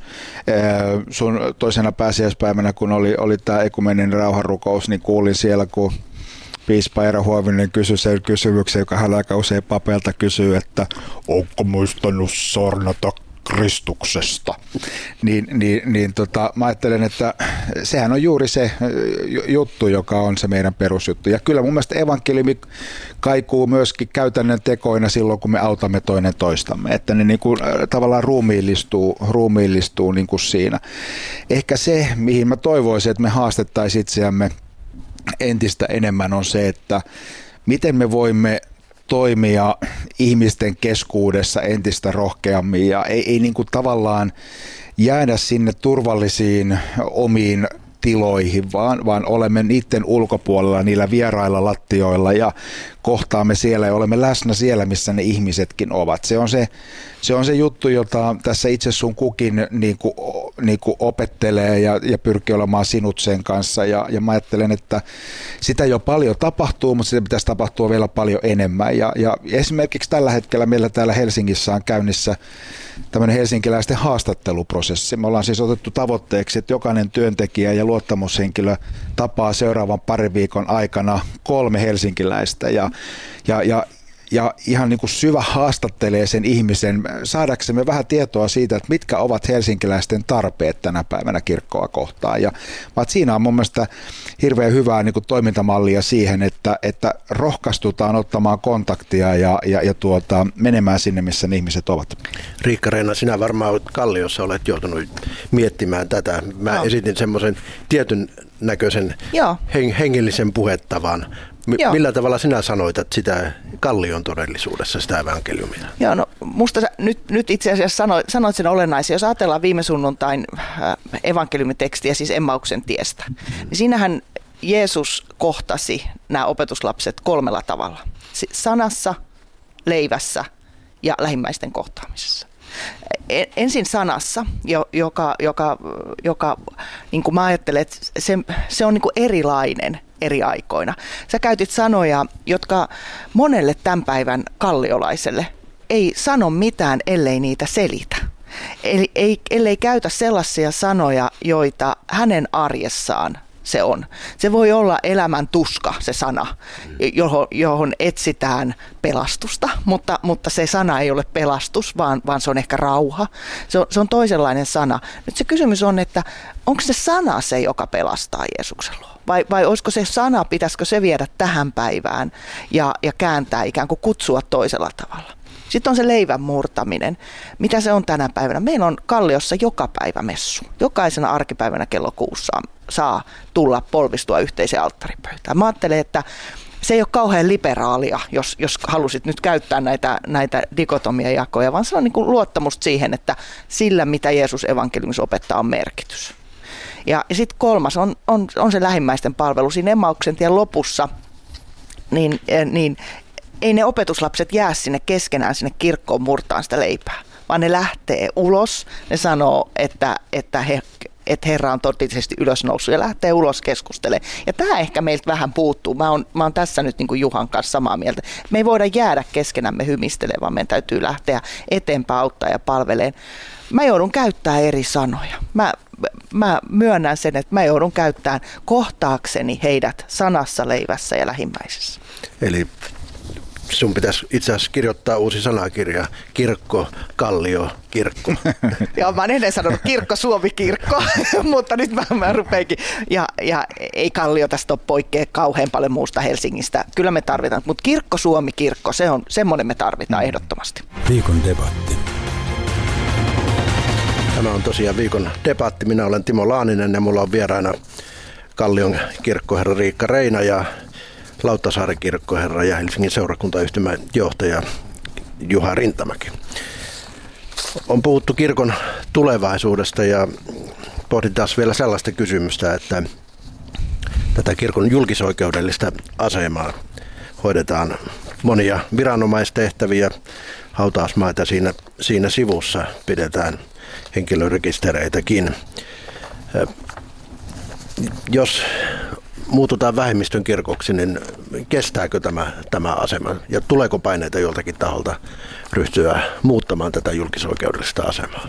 Sun toisena pääsiäispäivänä, kun oli, oli tämä ekumeninen rauhanrukous, niin kuulin siellä, kun piispa Eero Huovinen kysyi sen kysymyksen, joka hän aika usein papeilta kysyy, että onko muistanut sornata Kristuksesta. Niin, niin, niin tota, mä ajattelen, että sehän on juuri se juttu, joka on se meidän perusjuttu. Ja kyllä mun mielestä evankeliumi kaikuu myöskin käytännön tekoina silloin, kun me autamme toinen toistamme. Että ne niin kuin, tavallaan ruumiillistuu, ruumiillistuu niin kuin siinä. Ehkä se, mihin mä toivoisin, että me haastettaisiin itseämme entistä enemmän, on se, että miten me voimme toimia ihmisten keskuudessa entistä rohkeammin ja ei, ei niin kuin tavallaan jäädä sinne turvallisiin omiin tiloihin, vaan, vaan olemme niiden ulkopuolella, niillä vierailla lattioilla ja kohtaamme siellä ja olemme läsnä siellä, missä ne ihmisetkin ovat. Se on se, se, on se juttu, jota tässä itse sun kukin niin kuin, niin kuin opettelee ja, ja pyrkii olemaan sinut sen kanssa. Ja, ja mä ajattelen, että sitä jo paljon tapahtuu, mutta sitä pitäisi tapahtua vielä paljon enemmän. Ja, ja esimerkiksi tällä hetkellä meillä täällä Helsingissä on käynnissä tämmöinen helsinkiläisten haastatteluprosessi. Me ollaan siis otettu tavoitteeksi, että jokainen työntekijä ja luottamushenkilö tapaa seuraavan parin viikon aikana kolme helsinkiläistä ja, ja, ja ja ihan niin kuin syvä haastattelee sen ihmisen saadaksemme vähän tietoa siitä, että mitkä ovat helsinkiläisten tarpeet tänä päivänä kirkkoa kohtaan. Ja siinä on mun mielestä hirveän hyvää niin kuin toimintamallia siihen, että, että rohkaistutaan ottamaan kontaktia ja, ja, ja tuota, menemään sinne, missä ne ihmiset ovat. Riikka-Reena, sinä varmaan Kalliossa olet joutunut miettimään tätä. Mä no. esitin semmoisen tietyn näköisen heng- hengellisen puhettavan. M- millä tavalla sinä sanoitat sitä Kallion todellisuudessa, sitä evankeliumia? Joo, no musta sä, nyt, nyt itse asiassa sanoit, sanoit sen olennaisen. Jos ajatellaan viime sunnuntain äh, evankeliumitekstiä, siis Emmauksen tiestä, niin siinähän Jeesus kohtasi nämä opetuslapset kolmella tavalla. Sanassa, leivässä ja lähimmäisten kohtaamisessa. Ensin sanassa, joka, joka, joka niin kuin mä ajattelen, että se, se on niin kuin erilainen eri aikoina. Sä käytit sanoja, jotka monelle tämän päivän kalliolaiselle ei sano mitään, ellei niitä selitä. Eli ei, ellei käytä sellaisia sanoja, joita hänen arjessaan se on. Se voi olla elämän tuska, se sana, johon, johon etsitään pelastusta, mutta, mutta se sana ei ole pelastus, vaan, vaan se on ehkä rauha. Se on, se on toisenlainen sana. Nyt se kysymys on, että onko se sana se, joka pelastaa Jeesuksen luo? Vai, vai olisiko se sana, pitäisikö se viedä tähän päivään ja, ja kääntää ikään kuin kutsua toisella tavalla? Sitten on se leivän murtaminen. Mitä se on tänä päivänä? Meillä on Kalliossa joka päivä messu. Jokaisena arkipäivänä kello kuussa saa tulla polvistua yhteiseen alttaripöytään. Mä ajattelen, että se ei ole kauhean liberaalia, jos, jos halusit nyt käyttää näitä, näitä dikotomiajakoja, vaan se on niin kuin luottamusta siihen, että sillä, mitä Jeesus evankeliumissa opettaa, on merkitys. Ja, ja sitten kolmas on, on, on se lähimmäisten palvelu. Siinä Emmauksen tien lopussa, niin, niin ei ne opetuslapset jää sinne keskenään sinne kirkkoon murtaan sitä leipää, vaan ne lähtee ulos. Ne sanoo, että, että, he, että Herra on totisesti ylösnoussut ja lähtee ulos keskustelemaan. Ja tämä ehkä meiltä vähän puuttuu. Mä oon, mä oon tässä nyt niin kuin Juhan kanssa samaa mieltä. Me ei voida jäädä keskenämme hymistelemään, vaan meidän täytyy lähteä eteenpäin auttaa ja palveleen. Mä joudun käyttämään eri sanoja. Mä, mä myönnän sen, että mä joudun käyttämään kohtaakseni heidät sanassa, leivässä ja lähimmäisessä. Eli sun pitäisi itse asiassa kirjoittaa uusi sanakirja, kirkko, Kallio, kirkko. Joo, mä oon ennen sanonut kirkko, Suomi, kirkko, mutta nyt mä, mä rupeinkin. Ja, ja ei Kallio tästä ole poikkea kauhean paljon muusta Helsingistä. Kyllä me tarvitaan, mutta kirkko, Suomi, kirkko, se on semmoinen me tarvitaan mm. ehdottomasti. Viikon debatti. Tämä on tosiaan viikon debatti. Minä olen Timo Laaninen ja mulla on vieraana Kallion kirkkoherra Riikka-Reina ja Lauttasaaren kirkkoherra ja Helsingin seurakuntayhtymän johtaja Juha Rintamäki. On puhuttu kirkon tulevaisuudesta ja pohditaan vielä sellaista kysymystä, että tätä kirkon julkisoikeudellista asemaa hoidetaan monia viranomaistehtäviä, hautausmaita siinä, siinä sivussa pidetään henkilörekistereitäkin. Jos muututaan vähemmistön kirkoksi, niin kestääkö tämä, tämä asema ja tuleeko paineita joltakin taholta ryhtyä muuttamaan tätä julkisoikeudellista asemaa?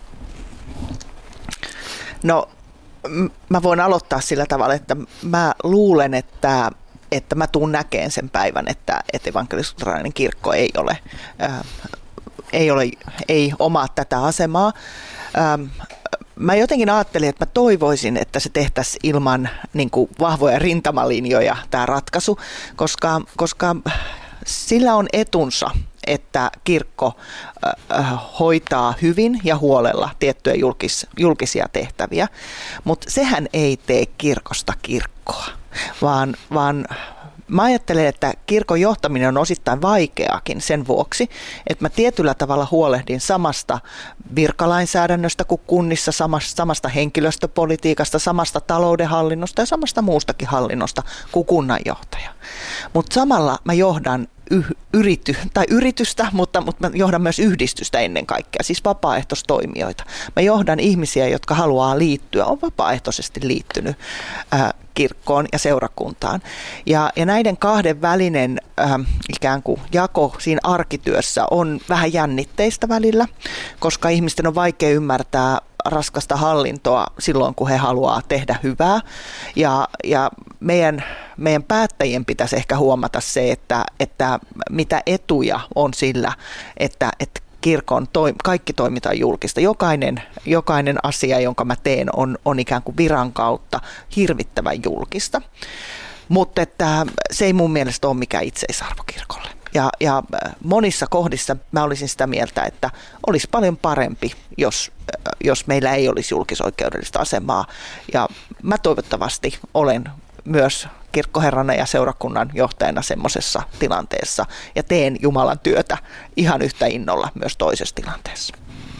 No, mä voin aloittaa sillä tavalla, että mä luulen, että, että mä tuun näkeen sen päivän, että, että evankelis-luterilainen kirkko ei ole, ää, ei ole, ei omaa tätä asemaa. Ähm, Mä jotenkin ajattelin, että mä toivoisin, että se tehtäisiin ilman niin kuin vahvoja rintamalinjoja tämä ratkaisu, koska, koska sillä on etunsa, että kirkko äh, hoitaa hyvin ja huolella tiettyjä julkis, julkisia tehtäviä, mutta sehän ei tee kirkosta kirkkoa, vaan, vaan mä ajattelen, että kirkon johtaminen on osittain vaikeakin sen vuoksi, että mä tietyllä tavalla huolehdin samasta virkalainsäädännöstä kuin kunnissa, samasta henkilöstöpolitiikasta, samasta taloudenhallinnosta ja samasta muustakin hallinnosta kuin kunnanjohtaja. Mutta samalla mä johdan yh, yrity, tai yritystä, mutta, mutta mä johdan myös yhdistystä ennen kaikkea, siis vapaaehtoistoimijoita. Mä johdan ihmisiä, jotka haluaa liittyä, on vapaaehtoisesti liittynyt ää, kirkkoon ja seurakuntaan. Ja, ja näiden kahden välinen äh, ikään kuin jako siinä arkityössä on vähän jännitteistä välillä, koska ihmisten on vaikea ymmärtää raskasta hallintoa silloin, kun he haluaa tehdä hyvää. Ja, ja meidän meidän päättäjien pitäisi ehkä huomata se, että, että mitä etuja on sillä, että, että kirkon toi, kaikki toiminta julkista. Jokainen, jokainen asia, jonka mä teen, on, on ikään kuin viran kautta hirvittävän julkista. Mutta että se ei mun mielestä ole mikään itseisarvo kirkolle. Ja, ja monissa kohdissa mä olisin sitä mieltä, että olisi paljon parempi, jos, jos meillä ei olisi julkisoikeudellista asemaa. Ja mä toivottavasti olen myös kirkkoherrana ja seurakunnan johtajana semmoisessa tilanteessa ja teen Jumalan työtä ihan yhtä innolla myös toisessa tilanteessa.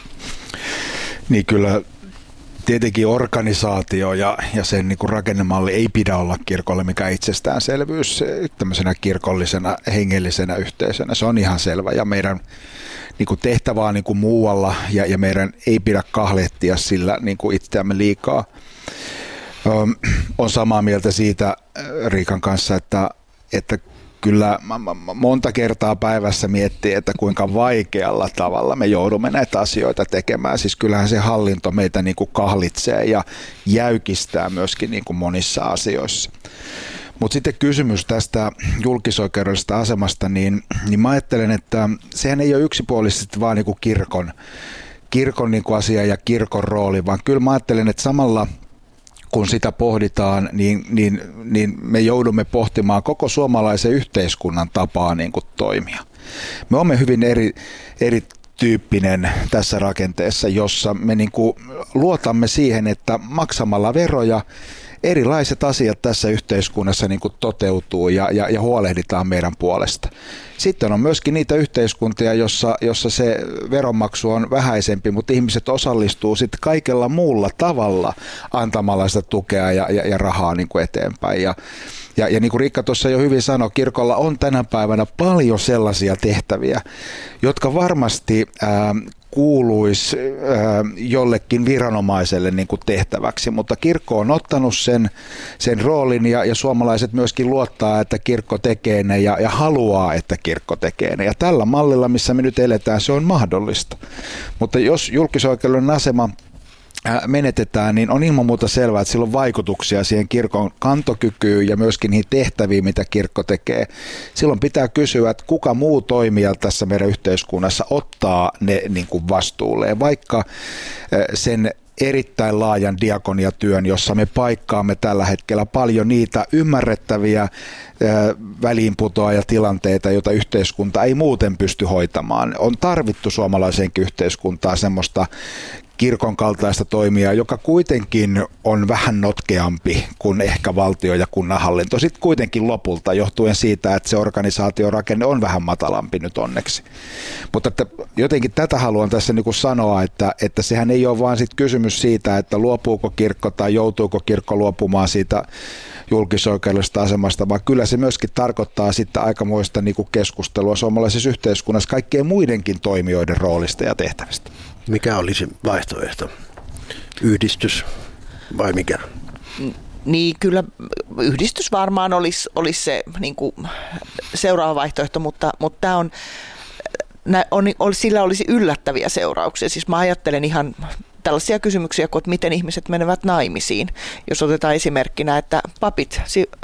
Niin kyllä tietenkin organisaatio ja, ja sen niin kuin rakennemalli ei pidä olla kirkolle mikään itsestäänselvyys tämmöisenä kirkollisena hengellisenä yhteisönä. Se on ihan selvä ja meidän niin kuin tehtävä on niin kuin muualla ja, ja meidän ei pidä kahlehtia sillä niin kuin itseämme liikaa. Öm, on samaa mieltä siitä Riikan kanssa, että, että kyllä monta kertaa päivässä miettii, että kuinka vaikealla tavalla me joudumme näitä asioita tekemään. Siis kyllähän se hallinto meitä niin kuin kahlitsee ja jäykistää myöskin niin kuin monissa asioissa. Mutta sitten kysymys tästä julkisoikeudellisesta asemasta, niin, niin mä ajattelen, että sehän ei ole yksipuolisesti vaan niin kuin kirkon, kirkon niin kuin asia ja kirkon rooli, vaan kyllä mä ajattelen, että samalla kun sitä pohditaan, niin, niin, niin me joudumme pohtimaan koko suomalaisen yhteiskunnan tapaa niin kuin toimia. Me olemme hyvin eri, erityyppinen tässä rakenteessa, jossa me niin kuin luotamme siihen, että maksamalla veroja erilaiset asiat tässä yhteiskunnassa niin kuin toteutuu ja, ja, ja huolehditaan meidän puolesta. Sitten on myöskin niitä yhteiskuntia, jossa, jossa se veronmaksu on vähäisempi, mutta ihmiset osallistuu sitten kaikella muulla tavalla antamalla sitä tukea ja, ja, ja rahaa niin kuin eteenpäin. Ja, ja, ja niin kuin Riikka tuossa jo hyvin sanoi, kirkolla on tänä päivänä paljon sellaisia tehtäviä, jotka varmasti ää, kuuluisi jollekin viranomaiselle niin kuin tehtäväksi, mutta kirkko on ottanut sen, sen roolin ja, ja suomalaiset myöskin luottaa, että kirkko tekee ne ja, ja haluaa, että kirkko tekee ne. Ja tällä mallilla, missä me nyt eletään, se on mahdollista. Mutta jos julkisoikeudellinen asema menetetään, niin on ilman muuta selvää, että sillä on vaikutuksia siihen kirkon kantokykyyn ja myöskin niihin tehtäviin, mitä kirkko tekee. Silloin pitää kysyä, että kuka muu toimija tässä meidän yhteiskunnassa ottaa ne niin kuin vastuulleen, vaikka sen erittäin laajan diakoniatyön, jossa me paikkaamme tällä hetkellä paljon niitä ymmärrettäviä väliinputoajatilanteita, joita yhteiskunta ei muuten pysty hoitamaan. On tarvittu suomalaiseenkin yhteiskuntaan semmoista kirkon kaltaista toimijaa, joka kuitenkin on vähän notkeampi kuin ehkä valtio ja kunnanhallinto. Sitten kuitenkin lopulta johtuen siitä, että se organisaatiorakenne on vähän matalampi nyt onneksi. Mutta että jotenkin tätä haluan tässä niin kuin sanoa, että, että sehän ei ole vaan sit kysymys siitä, että luopuuko kirkko tai joutuuko kirkko luopumaan siitä julkisoikeudellisesta asemasta, vaan kyllä se myöskin tarkoittaa sitten aikamoista niin kuin keskustelua suomalaisessa yhteiskunnassa kaikkien muidenkin toimijoiden roolista ja tehtävistä. Mikä olisi vaihtoehto? Yhdistys vai mikä? Niin kyllä yhdistys varmaan olisi, olisi se niin kuin seuraava vaihtoehto, mutta, mutta tämä on, on, sillä olisi yllättäviä seurauksia. Siis mä ajattelen ihan tällaisia kysymyksiä kuin, että miten ihmiset menevät naimisiin. Jos otetaan esimerkkinä, että papit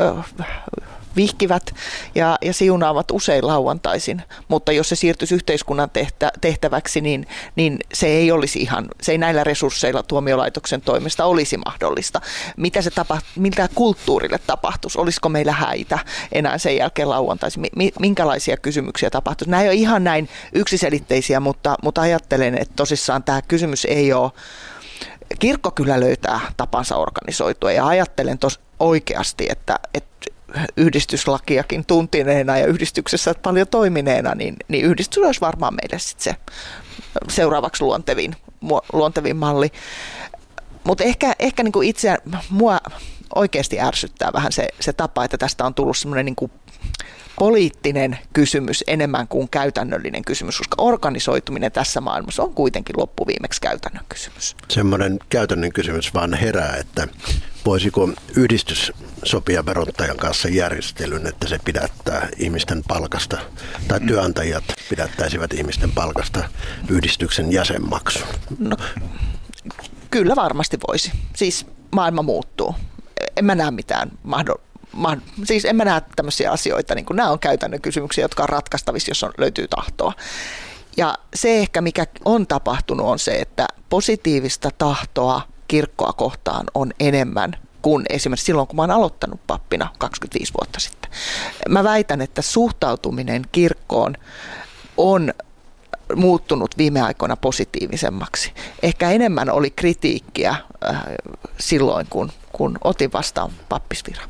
vihkivät ja, ja siunaavat usein lauantaisin, mutta jos se siirtyisi yhteiskunnan tehtä, tehtäväksi, niin, niin se ei olisi ihan, se ei näillä resursseilla tuomiolaitoksen toimesta olisi mahdollista. Mitä se tapa, miltä kulttuurille tapahtuisi? Olisiko meillä häitä enää sen jälkeen lauantaisin? Minkälaisia kysymyksiä tapahtuisi? Nämä ei ole ihan näin yksiselitteisiä, mutta, mutta ajattelen, että tosissaan tämä kysymys ei ole. Kirkko kyllä löytää tapansa organisoitua ja ajattelen tos oikeasti, että, että yhdistyslakiakin tuntineena ja yhdistyksessä paljon toimineena, niin, niin yhdistys olisi varmaan meille sit se seuraavaksi luontevin, luontevin malli. Mutta ehkä, ehkä niinku itse mua oikeasti ärsyttää vähän se, se tapa, että tästä on tullut semmoinen niinku poliittinen kysymys enemmän kuin käytännöllinen kysymys, koska organisoituminen tässä maailmassa on kuitenkin loppuviimeksi käytännön kysymys. Semmoinen käytännön kysymys vaan herää, että voisiko yhdistys sopia verottajan kanssa järjestelyn, että se pidättää ihmisten palkasta, tai työnantajat pidättäisivät ihmisten palkasta yhdistyksen jäsenmaksun? No, kyllä varmasti voisi. Siis maailma muuttuu. En mä näe mitään mahdollista. siis en mä näe tämmöisiä asioita, niin kuin nämä on käytännön kysymyksiä, jotka on ratkaistavissa, jos on, löytyy tahtoa. Ja se ehkä, mikä on tapahtunut, on se, että positiivista tahtoa kirkkoa kohtaan on enemmän kuin esimerkiksi silloin, kun mä oon aloittanut pappina kaksikymmentäviisi vuotta sitten. Mä väitän, että suhtautuminen kirkkoon on muuttunut viime aikoina positiivisemmaksi. Ehkä enemmän oli kritiikkiä äh, silloin, kun, kun otin vastaan pappisviran.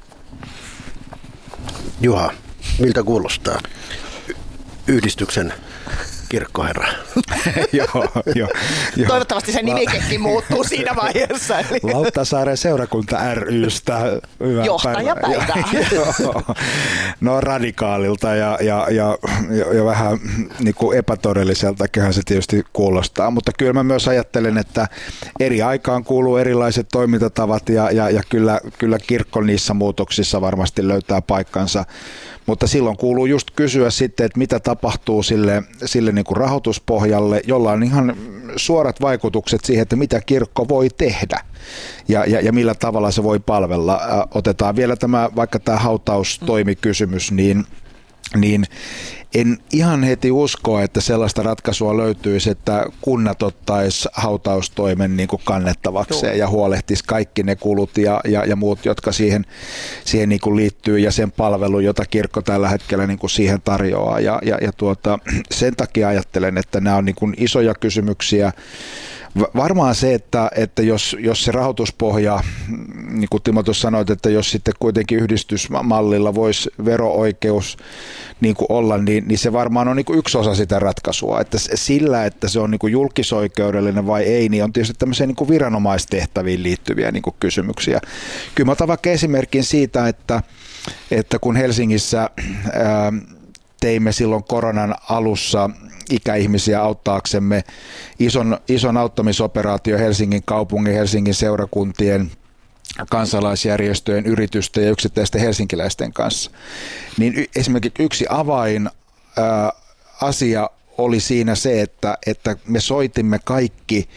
Juha, miltä kuulostaa yhdistyksen kirkkoherra? joo, jo, jo. Toivottavasti se nimikekin muuttuu siinä vaiheessa. Eli. Lauttasaaren seurakunta ry:stä. Johtajapäivää. No radikaalilta ja, ja, ja, ja vähän niin kuin epätodelliseltakin se tietysti kuulostaa, mutta kyllä mä myös ajattelen, että eri aikaan kuuluu erilaiset toimintatavat ja, ja, ja kyllä, kyllä kirkko niissä muutoksissa varmasti löytää paikkansa. Mutta silloin kuuluu just kysyä sitten, että mitä tapahtuu sille, sille niin kuin rahoituspohjalle, jolla on ihan suorat vaikutukset siihen, että mitä kirkko voi tehdä ja, ja, ja millä tavalla se voi palvella. Otetaan vielä tämä, vaikka tämä hautaustoimikysymys, niin, niin en ihan heti usko, että sellaista ratkaisua löytyisi, että kunnat ottaisi hautaustoimen niin kuin kannettavakseen Joo. ja huolehtisi kaikki ne kulut ja, ja, ja muut, jotka siihen, siihen niin kuin liittyy ja sen palvelu, jota kirkko tällä hetkellä niin kuin siihen tarjoaa. Ja, ja, ja tuota, sen takia ajattelen, että nämä on niin kuin isoja kysymyksiä. Varmaan se, että, että jos, jos se rahoituspohja, niin kuin Timo tuossa sanoit, että jos sitten kuitenkin yhdistysmallilla voisi vero-oikeus niin kuin olla, niin, niin se varmaan on niin kuin yksi osa sitä ratkaisua. Että sillä, että se on niin kuin julkisoikeudellinen vai ei, niin on tietysti tämmöisiä niin kuin viranomaistehtäviin liittyviä niin kuin kysymyksiä. Kyllä mä otan vaikka esimerkin siitä, että, että kun Helsingissä ää, teimme silloin koronan alussa ikäihmisiä auttaaksemme ison, ison auttamisoperaatio Helsingin kaupungin, Helsingin seurakuntien, kansalaisjärjestöjen, yritysten ja yksittäisten helsinkiläisten kanssa. Niin esimerkiksi yksi avain ää, asia oli siinä se, että, että me soitimme kaikki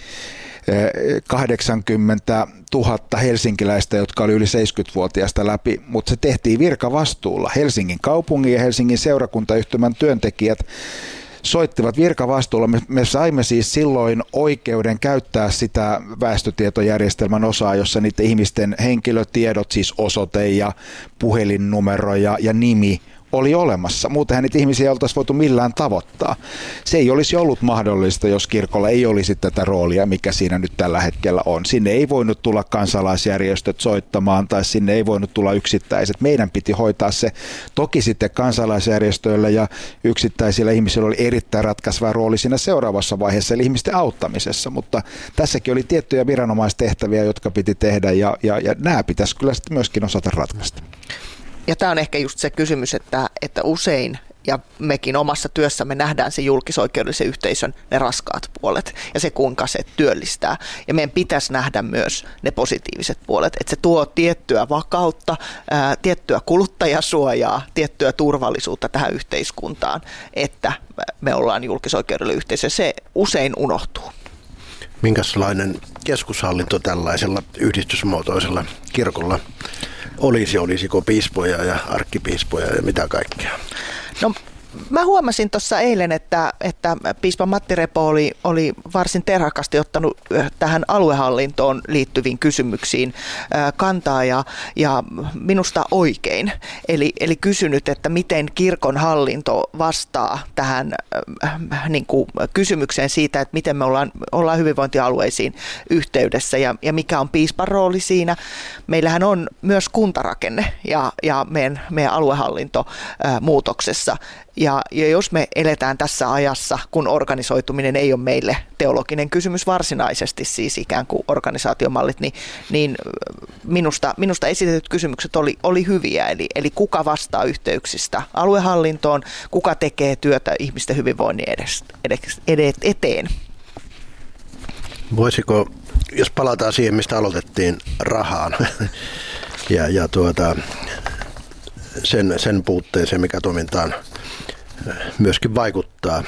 kahdeksankymmentätuhatta helsinkiläistä, jotka oli yli seitsemänkymmentävuotiaista läpi, mutta se tehtiin virkavastuulla. Helsingin kaupungin ja Helsingin seurakuntayhtymän työntekijät soittivat virkavastuulla. Me, me saimme siis silloin oikeuden käyttää sitä väestötietojärjestelmän osaa, jossa niiden ihmisten henkilötiedot, siis osoite ja puhelinnumero ja, ja nimi, oli olemassa. Muutenhan niitä ihmisiä ei oltaisi voitu millään tavoittaa. Se ei olisi ollut mahdollista, jos kirkolla ei olisi tätä roolia, mikä siinä nyt tällä hetkellä on. Sinne ei voinut tulla kansalaisjärjestöt soittamaan tai sinne ei voinut tulla yksittäiset. Meidän piti hoitaa se. Toki sitten kansalaisjärjestöillä ja yksittäisillä ihmisillä oli erittäin ratkaiseva rooli siinä seuraavassa vaiheessa, eli ihmisten auttamisessa. Mutta tässäkin oli tiettyjä viranomaistehtäviä, jotka piti tehdä ja, ja, ja nämä pitäisi kyllä sitten myöskin osata ratkaista. Ja tämä on ehkä just se kysymys, että, että usein, ja mekin omassa työssämme nähdään se julkisoikeudellisen yhteisön ne raskaat puolet ja se kuinka se työllistää. Ja meidän pitäisi nähdä myös ne positiiviset puolet, että se tuo tiettyä vakautta, ää, tiettyä kuluttajasuojaa, tiettyä turvallisuutta tähän yhteiskuntaan, että me ollaan julkisoikeudellinen yhteisö. Se usein unohtuu. Minkälainen keskushallinto tällaisella yhdistysmuotoisella kirkolla olisi? Olisiko piispoja ja arkkipiispoja ja mitä kaikkea? No, mä huomasin tuossa eilen, että, että piispa Matti Repo oli, oli varsin terhakasti ottanut tähän aluehallintoon liittyviin kysymyksiin kantaa ja, ja minusta oikein. Eli, eli kysynyt, että miten kirkon hallinto vastaa tähän äh, niin kuin kysymykseen siitä, että miten me ollaan, ollaan hyvinvointialueisiin yhteydessä ja, ja mikä on piispan rooli siinä. Meillähän on myös kuntarakenne ja, ja meidän, meidän aluehallinto äh, muutoksessa. Ja, ja jos me eletään tässä ajassa, kun organisoituminen ei ole meille teologinen kysymys varsinaisesti, siis ikään kuin organisaatiomallit, niin, niin minusta, minusta esitetyt kysymykset oli, oli hyviä. Eli, eli kuka vastaa yhteyksistä aluehallintoon, kuka tekee työtä ihmisten hyvinvoinnin edes, edes, edes, eteen. Voisiko, jos palataan siihen, mistä aloitettiin, rahaan ja, ja tuota, sen, sen puutteeseen, mikä toimintaan myöskin vaikuttaa.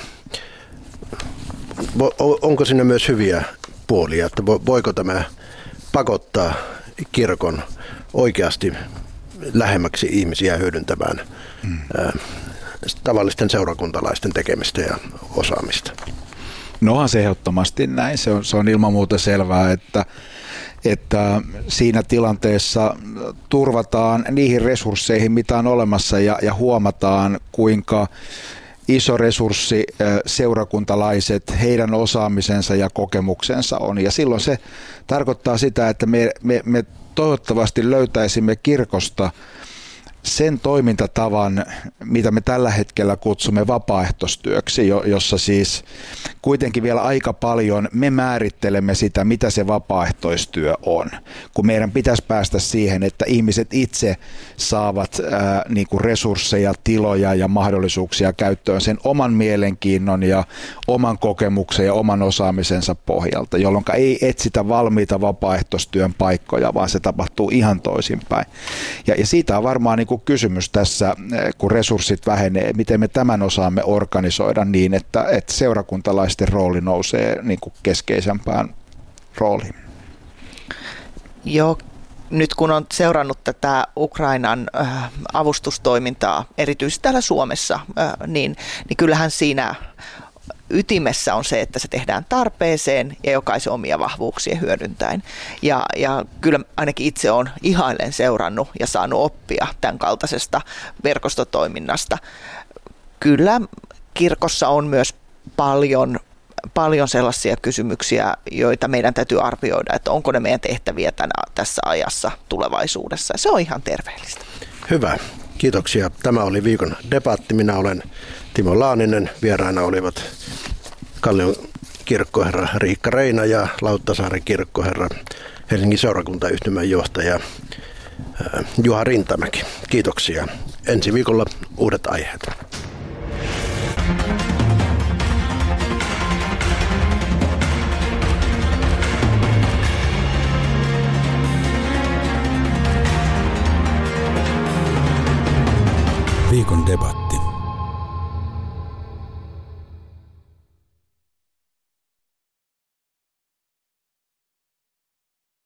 Onko siinä myös hyviä puolia, että voiko tämä pakottaa kirkon oikeasti lähemmäksi ihmisiä hyödyntämään mm. ää, tavallisten seurakuntalaisten tekemistä ja osaamista. No onhan se ehdottomasti näin. Se on, se on ilman muuta selvää, että, että siinä tilanteessa turvataan niihin resursseihin, mitä on olemassa ja, ja huomataan, kuinka iso resurssi seurakuntalaiset, heidän osaamisensa ja kokemuksensa on. Ja silloin se tarkoittaa sitä, että me, me, me toivottavasti löytäisimme kirkosta sen toimintatavan, mitä me tällä hetkellä kutsumme vapaaehtoistyöksi, jossa siis kuitenkin vielä aika paljon me määrittelemme sitä, mitä se vapaaehtoistyö on. Kun meidän pitäisi päästä siihen, että ihmiset itse saavat ää, niin kuin resursseja, tiloja ja mahdollisuuksia käyttöön sen oman mielenkiinnon ja oman kokemuksen ja oman osaamisensa pohjalta, jolloin ei etsitä valmiita vapaaehtoistyön paikkoja, vaan se tapahtuu ihan toisinpäin. Ja, ja siitä on varmaan niin kuin kysymys tässä, kun resurssit vähenee, miten me tämän osaamme organisoida niin, että, että seurakuntalaisten rooli nousee niin kuin keskeisempään rooliin. Joo, nyt kun on seurannut tätä Ukrainan äh, avustustoimintaa, erityisesti täällä Suomessa, äh, niin, niin kyllähän siinä ytimessä on se, että se tehdään tarpeeseen ja jokaisen omia vahvuuksia hyödyntäen. Ja, ja kyllä ainakin itse olen ihaillen seurannut ja saanut oppia tämän kaltaisesta verkostotoiminnasta. Kyllä kirkossa on myös paljon, paljon sellaisia kysymyksiä, joita meidän täytyy arvioida, että onko ne meidän tehtäviä tänä, tässä ajassa tulevaisuudessa. Se on ihan terveellistä. Hyvä. Kiitoksia. Tämä oli viikon debatti. Minä olen Timo Laaninen. Vieraina olivat Kallion kirkkoherra Riikka Reina ja Lauttasaaren kirkkoherra Helsingin seurakuntayhtymän johtaja Juha Rintamäki. Kiitoksia. Ensi viikolla uudet aiheet. Viikon debatti.